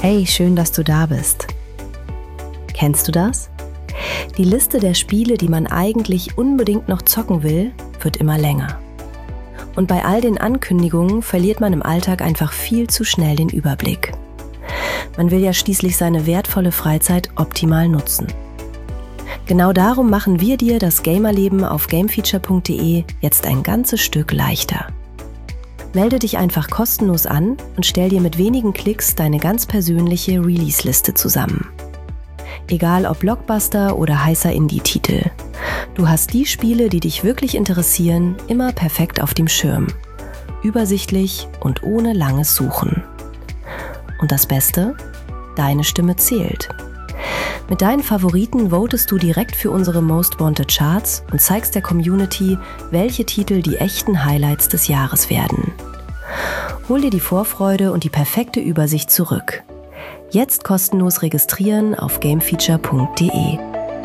Hey, schön, dass du da bist. Kennst du das? Die Liste der Spiele, die man eigentlich unbedingt noch zocken will, wird immer länger. Und bei all den Ankündigungen verliert man im Alltag einfach viel zu schnell den Überblick. Man will ja schließlich seine wertvolle Freizeit optimal nutzen. Genau darum machen wir dir das Gamerleben auf gamefeature.de jetzt ein ganzes Stück leichter. Melde dich einfach kostenlos an und stell dir mit wenigen Klicks deine ganz persönliche Release-Liste zusammen. Egal ob Blockbuster oder heißer Indie-Titel. Du hast die Spiele, die dich wirklich interessieren, immer perfekt auf dem Schirm. Übersichtlich und ohne langes Suchen. Und das Beste? Deine Stimme zählt. Mit deinen Favoriten votest du direkt für unsere Most Wanted Charts und zeigst der Community, welche Titel die echten Highlights des Jahres werden. Hol dir die Vorfreude und die perfekte Übersicht zurück. Jetzt kostenlos registrieren auf gamefeature.de.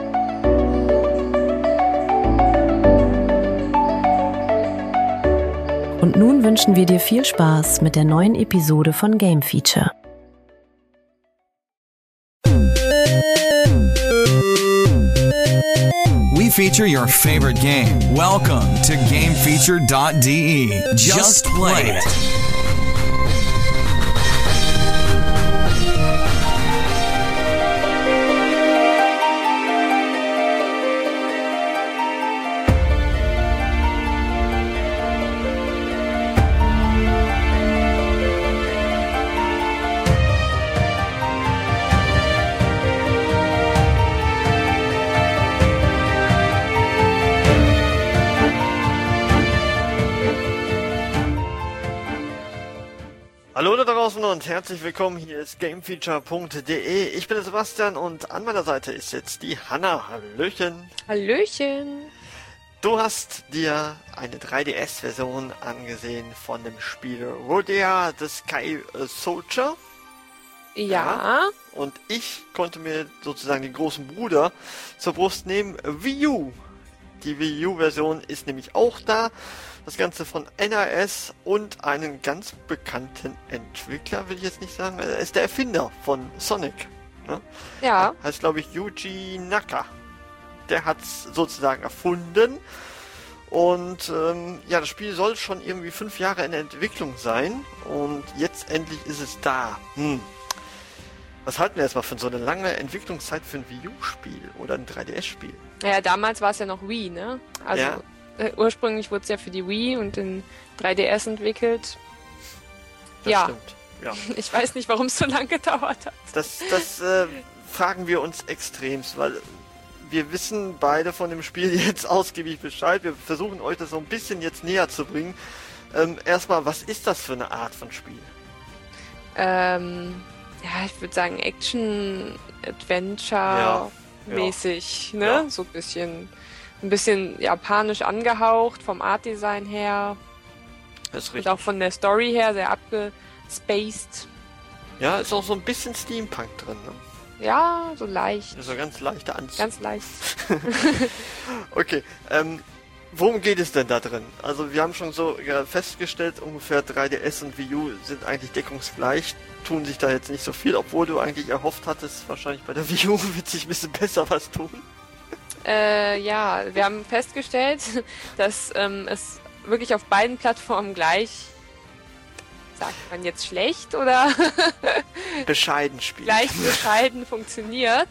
Und nun wünschen wir dir viel Spaß mit der neuen Episode von Game Feature. We feature your favorite game. Welcome to GameFeature.de. Just play it. Hallo da draußen und herzlich willkommen, hier ist GameFeature.de. Ich bin der Sebastian und an meiner Seite ist jetzt die Hanna. Hallöchen. Hallöchen. Du hast dir eine 3DS-Version angesehen von dem Spiel Rodea the Sky Soldier. Ja. Und ich konnte mir sozusagen den großen Bruder zur Brust nehmen, Wii U. Die Wii U-Version ist nämlich auch da. Das Ganze von NRS und einen ganz bekannten Entwickler, will ich jetzt nicht sagen. Er ist der Erfinder von Sonic. Ne? Ja. Heißt, glaube ich, Yuji Naka. Der hat es sozusagen erfunden. Und ja, das Spiel soll schon irgendwie 5 Jahre in der Entwicklung sein. Und jetzt endlich ist es da. Was halten wir jetzt mal von so einer lange Entwicklungszeit für ein Wii U-Spiel oder ein 3DS-Spiel? Ja, damals war es ja noch Wii, ne? Also ja. Ursprünglich wurde es ja für die Wii und den 3DS entwickelt. Das ja. Stimmt. Ja. Ich weiß nicht, warum es so lange gedauert hat. Das fragen wir uns extremst, weil wir wissen beide von dem Spiel jetzt ausgiebig Bescheid. Wir versuchen euch das so ein bisschen jetzt näher zu bringen. Erstmal, was ist das für eine Art von Spiel? Ja, ich würde sagen Action-Adventure-mäßig, ne? Ja. So ein bisschen japanisch angehaucht vom Art-Design her. Das ist Und richtig. auch von der Story her sehr abgespaced. Ja, ist auch so ein bisschen Steampunk drin. Ne? Ja, so leicht. So ganz leichter Anzug. Ganz leicht. Okay, worum geht es denn da drin? Also wir haben schon so festgestellt, ungefähr 3DS und Wii U sind eigentlich deckungsgleich, tun sich da jetzt nicht so viel, obwohl du eigentlich erhofft hattest, wahrscheinlich bei der Wii U wird sich ein bisschen besser was tun. Ja, wir haben festgestellt, dass es wirklich auf beiden Plattformen gleich, sagt man jetzt schlecht oder bescheiden spielt. gleich bescheiden funktioniert.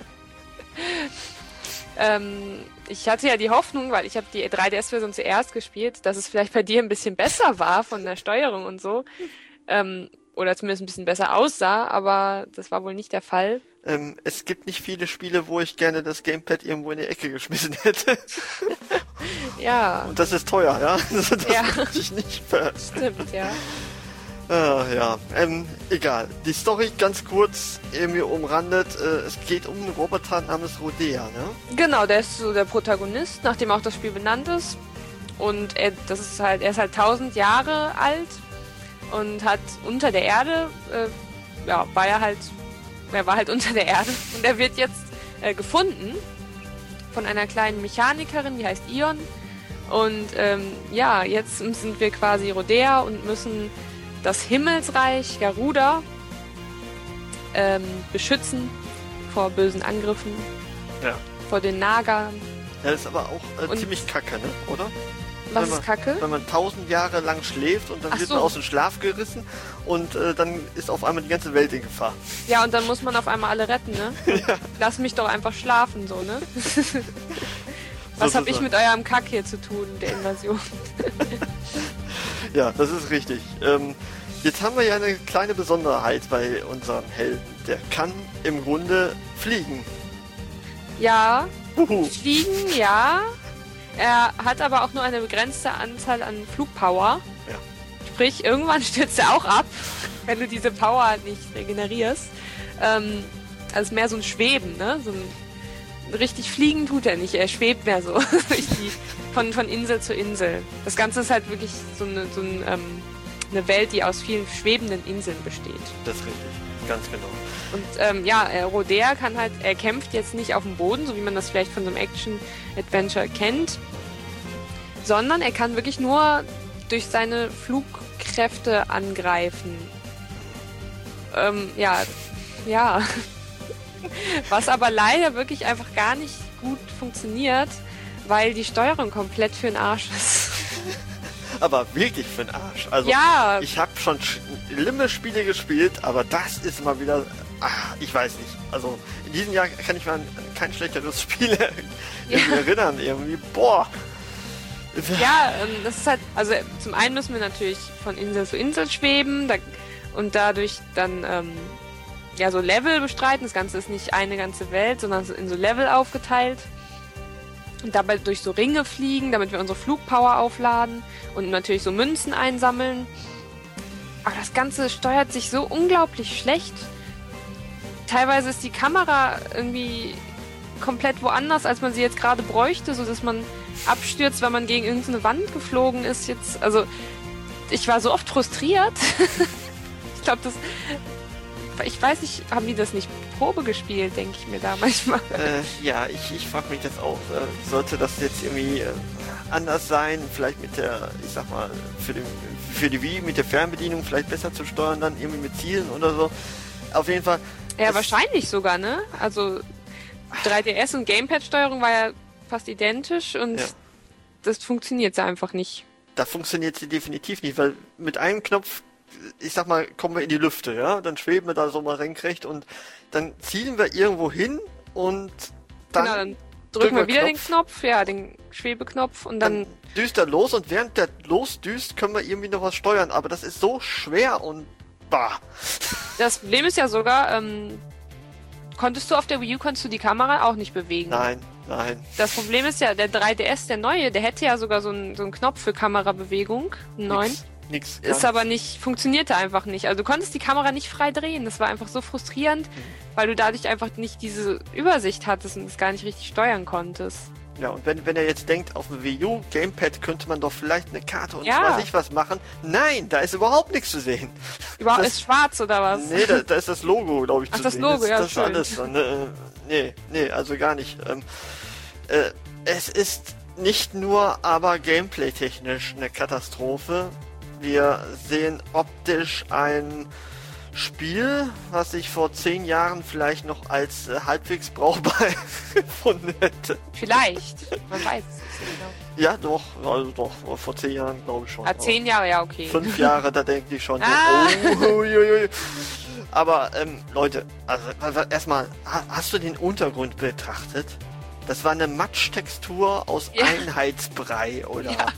Ich hatte ja die Hoffnung, weil ich habe die 3DS-Version zuerst gespielt, dass es vielleicht bei dir ein bisschen besser war von der Steuerung und so. Oder zumindest ein bisschen besser aussah, aber das war wohl nicht der Fall. Es gibt nicht viele Spiele, wo ich gerne das Gamepad irgendwo in die Ecke geschmissen hätte. Ja. Und das ist teuer, ja? Also das Ja. möchte ich nicht ver... Stimmt, ja. Ja, egal. Die Story ganz kurz irgendwie umrandet. Es geht um einen Roboter namens Rodea, ne? Genau, der ist so der Protagonist, nachdem auch das Spiel benannt ist. Und er ist halt 1000 Jahre alt und hat unter der Erde, er war halt unter der Erde und er wird jetzt gefunden von einer kleinen Mechanikerin, die heißt Ion. Und jetzt sind wir quasi Rodea und müssen das Himmelsreich Garuda beschützen vor bösen Angriffen, Ja. vor den Nagern. Ja, das ist aber auch ziemlich kacke, ne? Oder? Was Wenn man- ist Kacke? Wenn man 1000 Jahre lang schläft und dann Ach wird so. man aus dem Schlaf gerissen und dann ist auf einmal die ganze Welt in Gefahr. Ja, und dann muss man auf einmal alle retten, ne? Lass mich doch einfach schlafen, so, ne? Was hab ich Sozusagen. mit eurem Kack hier zu tun, der Invasion? Ja, das ist richtig. Jetzt haben wir ja eine kleine Besonderheit bei unserem Helden. Der kann im Grunde fliegen. Ja, Huhu. fliegen, ja. Er hat aber auch nur eine begrenzte Anzahl an Flugpower. Ja. Sprich, irgendwann stürzt er auch ab, wenn du diese Power nicht regenerierst. Also mehr so ein Schweben, ne? So ein richtig fliegen tut er nicht. Er schwebt mehr so durch von Insel zu Insel. Das Ganze ist halt wirklich eine Welt, die aus vielen schwebenden Inseln besteht. Das ist richtig. Ganz genau. Und Rodea er kämpft jetzt nicht auf dem Boden, so wie man das vielleicht von so einem Action-Adventure kennt, sondern er kann wirklich nur durch seine Flugkräfte angreifen. Ja. Was aber leider wirklich einfach gar nicht gut funktioniert, weil die Steuerung komplett für den Arsch ist. Aber wirklich für den Arsch. Also Ja. ich habe schon schlimme Spiele gespielt, aber das ist mal wieder... ich weiß nicht. Also in diesem Jahr kann ich mir an kein schlechteres Spiel irgendwie erinnern. Irgendwie, boah. Ja, das ist halt, also zum einen müssen wir natürlich von Insel zu Insel schweben und dadurch dann so Level bestreiten. Das Ganze ist nicht eine ganze Welt, sondern in so Level aufgeteilt. Und dabei durch so Ringe fliegen, damit wir unsere Flugpower aufladen und natürlich so Münzen einsammeln. Aber das Ganze steuert sich so unglaublich schlecht. Teilweise ist die Kamera irgendwie komplett woanders, als man sie jetzt gerade bräuchte, sodass man abstürzt, wenn man gegen irgendeine Wand geflogen ist jetzt. Also, ich war so oft frustriert. Ich glaube, ich weiß nicht, haben die das nicht Probe gespielt, denke ich mir da manchmal. Ja, ich frage mich das auch. Sollte das jetzt irgendwie anders sein? Vielleicht mit der, ich sag mal, für die Wii mit der Fernbedienung vielleicht besser zu steuern, dann irgendwie mit Zielen oder so. Auf jeden Fall. Ja, wahrscheinlich sogar, ne? Also 3DS und Gamepad-Steuerung war ja fast identisch und das funktioniert einfach nicht. Da funktioniert sie definitiv nicht, weil mit einem Knopf, ich sag mal, kommen wir in die Lüfte, ja? Dann schweben wir da so mal senkrecht und dann zielen wir irgendwo hin und dann, drücken wir wieder den Knopf, den Schwebeknopf und dann düst er los und während der losdüst, können wir irgendwie noch was steuern, aber das ist so schwer und Das Problem ist ja sogar, konntest du auf der Wii U die Kamera auch nicht bewegen? Nein. Das Problem ist ja, der 3DS, der neue, der hätte ja sogar so einen Knopf für Kamerabewegung, einen neuen. Nix. Ist aber funktionierte einfach nicht. Also du konntest die Kamera nicht frei drehen. Das war einfach so frustrierend, weil du dadurch einfach nicht diese Übersicht hattest und es gar nicht richtig steuern konntest. Ja, und wenn er jetzt denkt, auf dem Wii U Gamepad könnte man doch vielleicht eine Karte und Ja. weiß ich was machen. Nein, da ist überhaupt nichts zu sehen. Überhaupt Das- ist schwarz oder was? Nee, da ist das Logo, glaube ich, Ach, zu das sehen. Logo, ja, das ist schön. alles. Nee, also gar nicht. Es ist nicht nur aber gameplay-technisch eine Katastrophe. Wir sehen optisch ein Spiel, was ich vor 10 Jahren vielleicht noch als halbwegs brauchbar gefunden hätte. Vielleicht. Man weiß es nicht so genau. Ja, doch, also doch, vor 10 Jahren glaube ich schon. 10 Jahre, ja, okay. 5 Jahre, da denke ich schon. Ah. Uiuiui. Aber, Leute, also erstmal, hast du den Untergrund betrachtet? Das war eine Matschtextur aus Einheitsbrei, oder? Ja.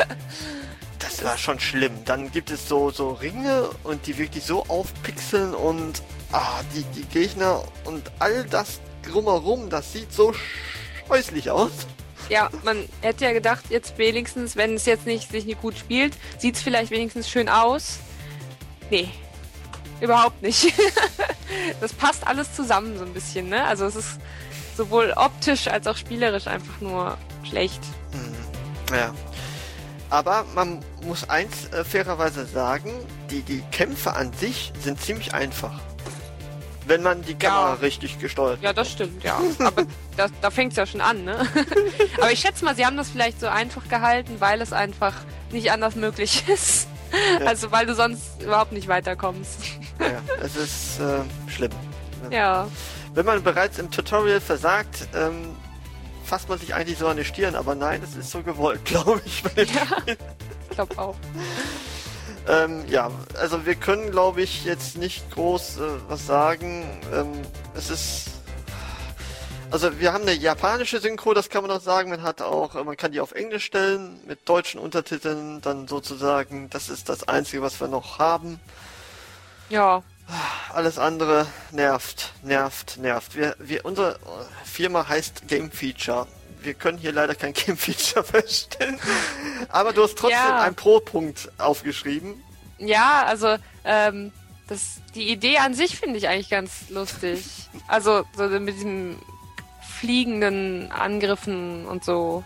Das war schon schlimm. Dann gibt es so Ringe und die wirklich so aufpixeln und die Gegner und all das drumherum, das sieht so scheußlich aus. Ja, man hätte ja gedacht, jetzt wenigstens, wenn es jetzt sich nicht gut spielt, sieht es vielleicht wenigstens schön aus. Nee, überhaupt nicht. Das passt alles zusammen so ein bisschen, ne? Also es ist sowohl optisch als auch spielerisch einfach nur schlecht. Ja. Aber man muss eins fairerweise sagen, die Kämpfe an sich sind ziemlich einfach. Wenn man die Kamera richtig gesteuert Ja, das stimmt, ja. Aber da fängt es ja schon an, ne? Aber ich schätze mal, sie haben das vielleicht so einfach gehalten, weil es einfach nicht anders möglich ist. Ja. Also weil du sonst überhaupt nicht weiterkommst. Ja, es ist schlimm. Ja. Wenn man bereits im Tutorial versagt, fasst man sich eigentlich so an die Stirn, aber nein, es ist so gewollt, glaube ich. Ja, ich glaube auch. Ja, also wir können, glaube ich, jetzt nicht groß was sagen. Es ist... Also wir haben eine japanische Synchro, das kann man auch sagen. Man kann die auf Englisch stellen, mit deutschen Untertiteln dann sozusagen. Das ist das Einzige, was wir noch haben. Ja. Alles andere nervt. Unsere Firma heißt Game Feature. Wir können hier leider kein Game Feature feststellen. Aber du hast trotzdem einen Pro-Punkt aufgeschrieben. Ja, also die Idee an sich finde ich eigentlich ganz lustig. Also so mit diesem fliegenden Angriffen und so.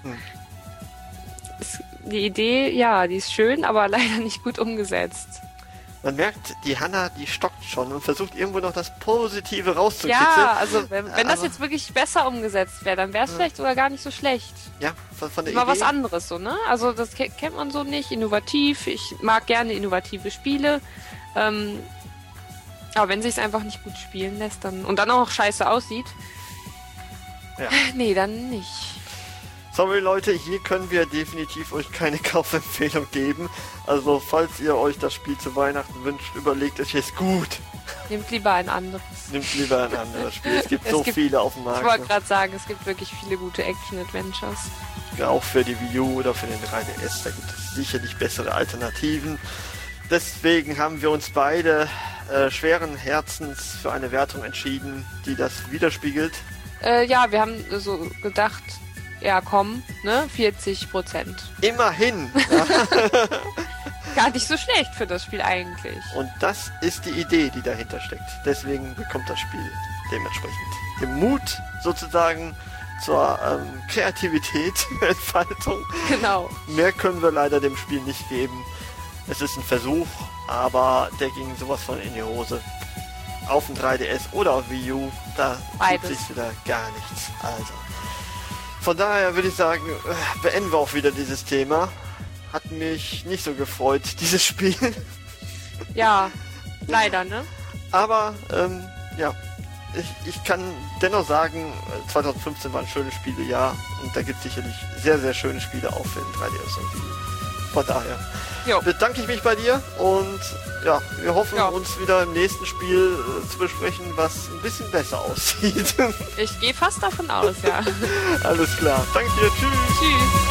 Die Idee, ja, die ist schön, aber leider nicht gut umgesetzt. Man merkt, die Hanna, die stockt schon und versucht irgendwo noch das Positive rauszukitzeln. Ja, also wenn das jetzt wirklich besser umgesetzt wäre, dann wäre es vielleicht sogar gar nicht so schlecht. Ja, von der Mal Idee. was anderes so, ne? Also das kennt man so nicht, innovativ. Ich mag gerne innovative Spiele. Aber wenn sich's einfach nicht gut spielen lässt, dann und dann auch noch scheiße aussieht, nee, dann nicht. Sorry Leute, hier können wir definitiv euch keine Kaufempfehlung geben. Also falls ihr euch das Spiel zu Weihnachten wünscht, überlegt euch es gut. Nehmt lieber ein anderes. Nehmt lieber ein anderes Spiel. Es gibt viele auf dem Markt. Ich wollte gerade sagen, es gibt wirklich viele gute Action-Adventures. Ja, auch für die Wii U oder für den 3DS, da gibt es sicherlich bessere Alternativen. Deswegen haben wir uns beide schweren Herzens für eine Wertung entschieden, die das widerspiegelt. Ja, wir haben so gedacht, ja komm, ne, 40%. Immerhin! Gar nicht so schlecht für das Spiel eigentlich. Und das ist die Idee, die dahinter steckt. Deswegen bekommt das Spiel dementsprechend den Mut sozusagen zur Kreativität, Entfaltung. Genau. Mehr können wir leider dem Spiel nicht geben. Es ist ein Versuch, aber der ging sowas von in die Hose. Auf dem 3DS oder auf Wii U, da tut sich wieder gar nichts. Also, von daher würde ich sagen, beenden wir auch wieder dieses Thema. Hat mich nicht so gefreut, dieses Spiel. Ja, leider, ne? Aber, ja, ich kann dennoch sagen, 2015 war ein schönes Spielejahr und da gibt es sicherlich sehr, sehr schöne Spiele auch für den 3DS und Wii U. Von daher bedanke ich mich bei dir und ja, wir hoffen uns wieder im nächsten Spiel zu besprechen, was ein bisschen besser aussieht. Ich gehe fast davon aus, ja. Alles klar. Danke dir. Tschüss. Tschüss.